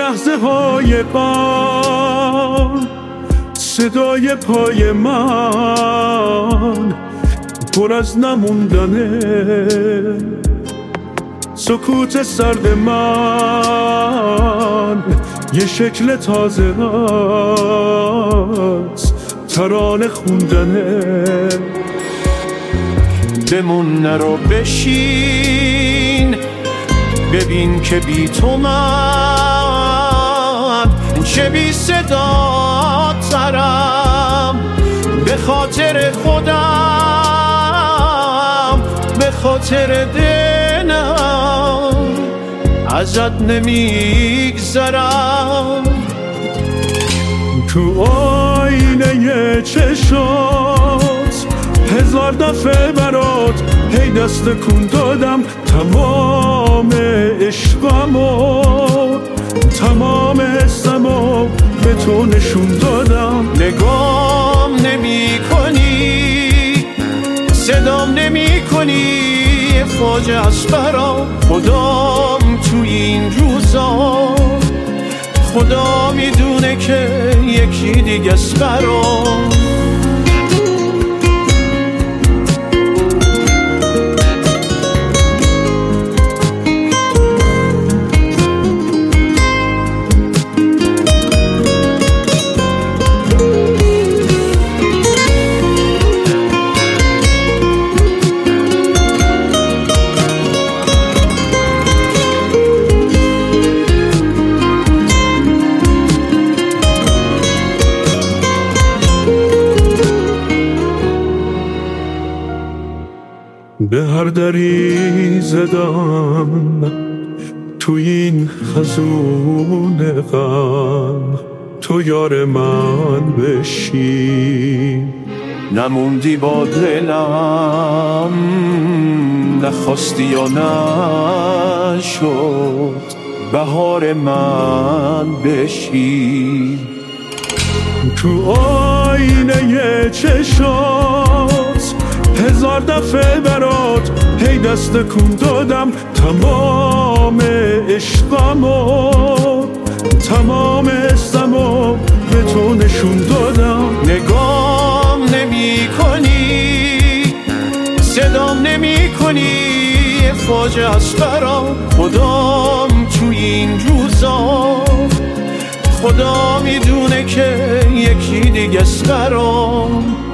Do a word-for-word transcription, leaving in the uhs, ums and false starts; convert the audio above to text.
لحظه های غم صدای پای من پر از نموندنه، سکوت سرد من یه شکل تازه است، ترانه خوندنه. بمون نرو بشین، ببین که بی تو من چه بی صدا ترم. به خاطر خودم، به خاطر دلم ازت نمیگذرم. تو آینه چشات هزار دفعه برات هی دست کن دادم، تمام عشقمو تمام حسمو به تو نشون دادم. نگام نمی کنی، صدام نمی کنی، فاجعه است برام. خدام تو این روزا، خدا میدونه که یکی دیگه است برام. به هر دری زدم تو این خزون غم، تو یار من بشی. نموندی با دلم، نخواستی یا نشد بهار من بشی. تو آینه چشات هزار دفعه برات هی دست کن دادم، تمام عشقمو تمام حسمو به تو نشون دادم. نگام نمی کنی، صدام نمی کنی، فاجعه است برام. خدام تو این روزا، خدا میدونه که یکی دیگه است برام.